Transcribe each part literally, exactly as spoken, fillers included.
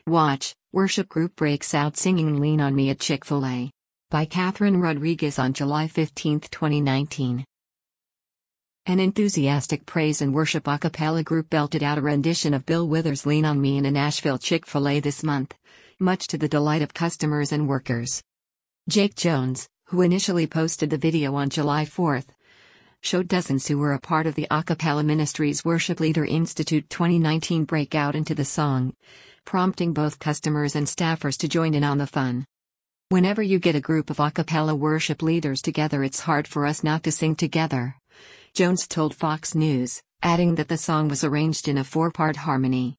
Watch, worship group breaks out singing Lean on Me at Chick-fil-A. By Catherine Rodriguez on July fifteenth, twenty nineteen. An enthusiastic praise and worship a cappella group belted out a rendition of Bill Withers' Lean on Me in a Nashville Chick-fil-A this month, much to the delight of customers and workers. Jake Jones, who initially posted the video on July fourth, showed dozens who were a part of the a cappella ministry's Worship Leader Institute twenty nineteen breakout into the song, prompting both customers and staffers to join in on the fun. Whenever you get a group of a cappella worship leaders together, it's hard for us not to sing together, Jones told Fox News, adding that the song was arranged in a four-part harmony.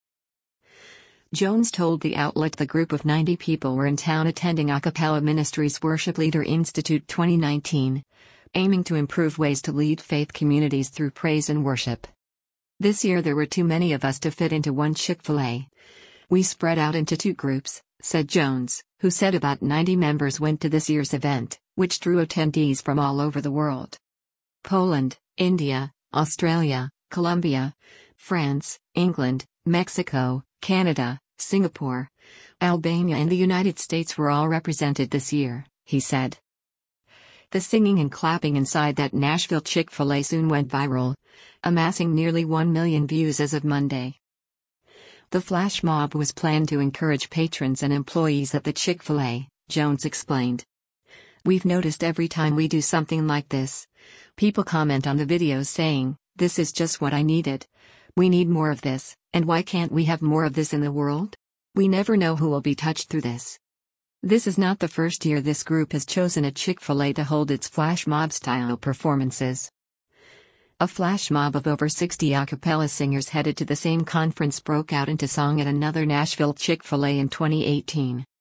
Jones told the outlet the group of ninety people were in town attending a cappella ministry's Worship Leader Institute twenty nineteen, aiming to improve ways to lead faith communities through praise and worship. This year there were too many of us to fit into one Chick-fil-A. We spread out into two groups, said Jones, who said about ninety members went to this year's event, which drew attendees from all over the world. Poland, India, Australia, Colombia, France, England, Mexico, Canada, Singapore, Albania and the United States were all represented this year, he said. The singing and clapping inside that Nashville Chick-fil-A soon went viral, amassing nearly one million views as of Monday. The flash mob was planned to encourage patrons and employees at the Chick-fil-A, Jones explained. We've noticed every time we do something like this, people comment on the videos saying, "This is just what I needed. We need more of this, and why can't we have more of this in the world? We never know who will be touched through this." This is not the first year this group has chosen a Chick-fil-A to hold its flash mob-style performances. A flash mob of over sixty a cappella singers headed to the same conference broke out into song at another Nashville Chick-fil-A in twenty eighteen.